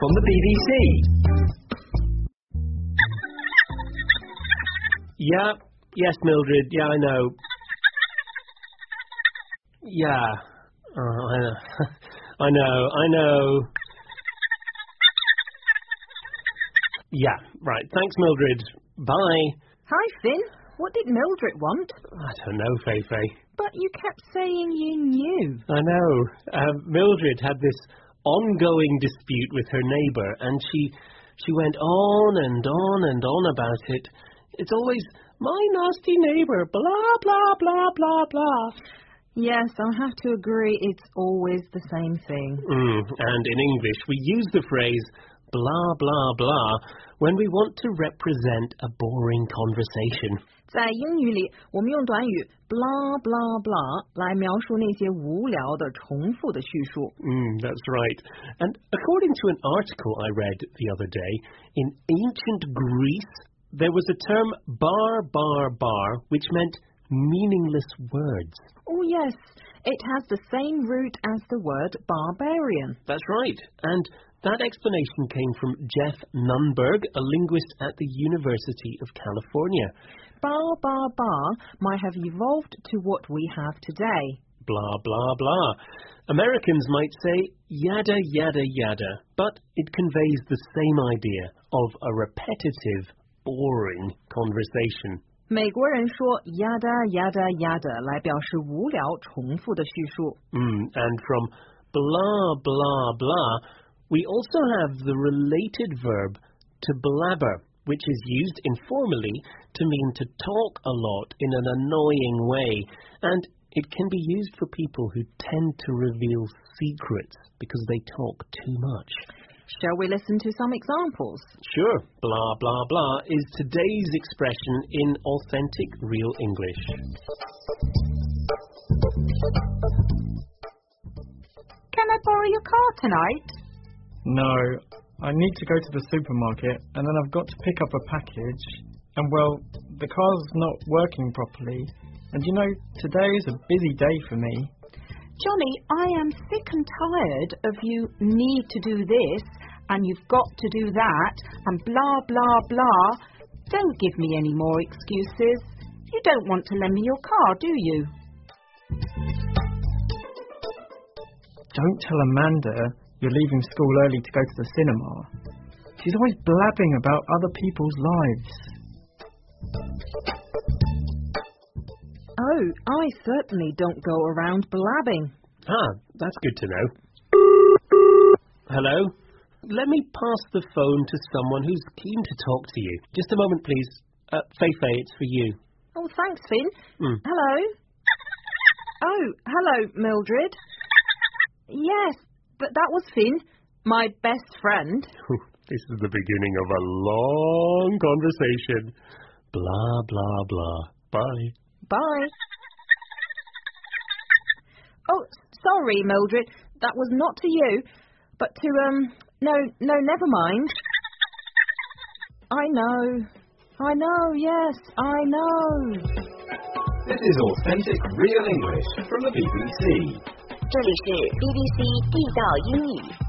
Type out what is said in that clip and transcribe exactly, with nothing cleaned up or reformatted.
from the B B C. Yeah, yes, Mildred, yeah, I know. Yeah, oh, I know, I know, I know. Yeah, right, thanks, Mildred. Bye. Hi, Finn. What did Mildred want? I don't know, Fei-Fei. But you kept saying you knew. I know. Um, Mildred had this ongoing dispute with her neighbour, and she she went on and on and on about it. It's always, my nasty neighbour, blah, blah, blah, blah, blah. Yes, I have to agree, it's always the same thing. Mm, and in English, we use the phrase blah, blah, blah when we want to represent a boring conversation. 在英语里，我们用短语 blah blah blah 来描述那些无聊的、重复的叙述。 Mm, that's right. And according to an article I read the other day, in ancient Greece, there was a term bar, bar, bar, which meant meaningless words. Oh yes, it has the same root as the word barbarian. That's right. And that explanation came from Jeff Nunberg, a linguist at the University of California. Bar, bar, bar might have evolved to what we have today. Blah, blah, blah. Americans might say yada, yada, yada, but it conveys the same idea of a repetitive, boring conversation. 美国人说 yada, yada, yada 来表示无聊、重复的叙述。 Mm, and from blah, blah, blah, we also have the related verb to blabber, which is used informally to mean to talk a lot in an annoying way, and it can be used for people who tend to reveal secrets because they talk too much. Shall we listen to some examples? Sure. Blah, blah, blah is today's expression in authentic real English. Can I borrow your car tonight? No, I need to go to the supermarket and then I've got to pick up a package. And well, the car's not working properly. And you know, today is a busy day for me. Johnny, I am sick and tired of you need to do this and you've got to do that and blah, blah, blah. Don't give me any more excuses. You don't want to lend me your car, do you? Don't tell Amanda you're leaving school early to go to the cinema. She's always blabbing about other people's lives. Oh, I certainly don't go around blabbing. Ah, that's good to know. Hello? Let me pass the phone to someone who's keen to talk to you. Just a moment, please. Uh, Fei-Fei, it's for you. Oh, thanks, Finn. Mm. Hello? Oh, hello, Mildred. Yes, but that was Finn, my best friend. This is the beginning of a long conversation. Blah, blah, blah. Bye. Bye. Oh, sorry, Mildred. That was not to you, but to, um, no, no, never mind. I know. I know, yes, I know. This is authentic real English from the B B C. 这里是 B B C 地道英语。